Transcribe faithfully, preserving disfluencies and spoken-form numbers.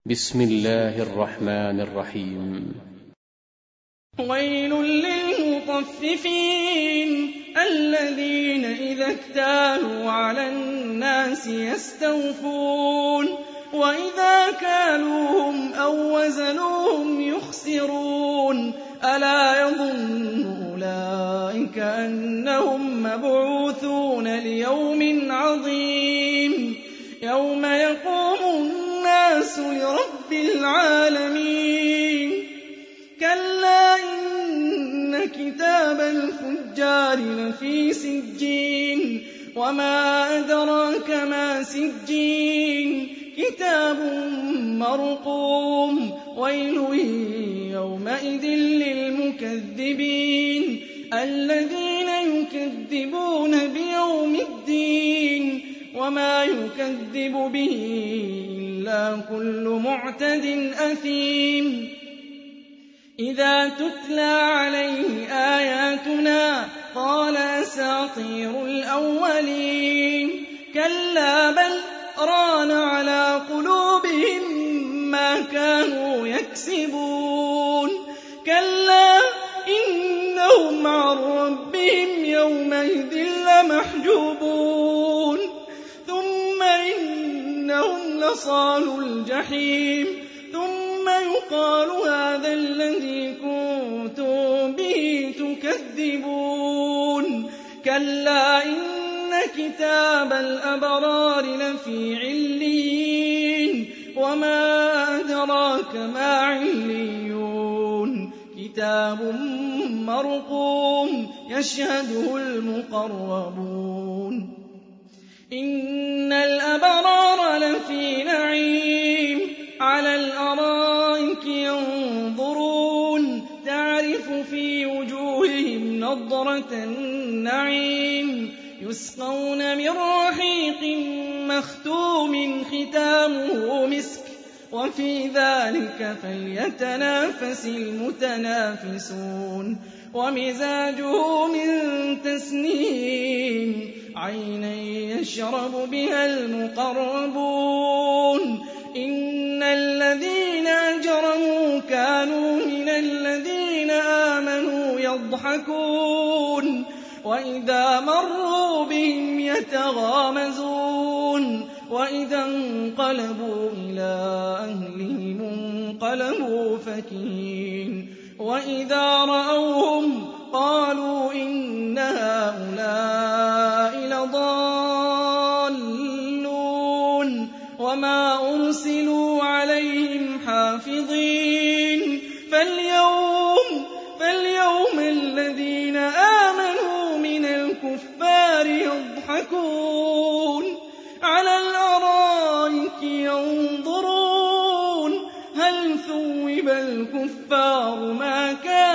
بسم الله الرحمن الرحيم. ويل للمطففين الذين إذا اكتالوا على الناس يستوفون وإذا كالوهم أو وزنوهم يخسرون ألا يظن أولئك أنهم مبعوثون ليوم عظيم يوم يقوم الناس لرب العالمين كلا إن كتاب الفجار لفي سجين وما أدراك ما سجين كتاب مرقوم ويل يومئذ للمكذبين الذين يكذبون بيوم الدين وما يكذب به إلا كل معتد أثيم إذا تتلى عليه آياتنا قال أساطير الأولين كلا بل ران على قلوبهم ما كانوا يكسبون كلا إنهم عن ربهم يومئذ لمحجوبون ثم إنهم لصالوا الجحيم ثم يقال هذا الذي كنتم به تكذبون كلا إن كتاب الأبرار لفي عليين وما أدراك ما عليون كتاب مرقوم يشهده المقربون إن الأبرار لفي نعيم على الأرائك ينظرون تعرف في وجوههم نضرة النعيم يسقون من رحيق مختوم ختامه مسك وفي ذلك فليتنافس المتنافسون ومزاجه من تسنيم عينا يشرب بها المقربون إن الذين أجرموا كانوا من الذين آمنوا يضحكون وإذا مروا بهم يتغامزون وإذا انقلبوا إلى أهلهم انقلبوا فكهين وإذا رأوهم قالوا إن هؤلاء لضالون وما أرسلوا عليهم حافظين فاليوم فاليوم الذين آمنوا من الكفار يضحكون على الأرائك ينظرون هل ثوب الكفار ما كانوا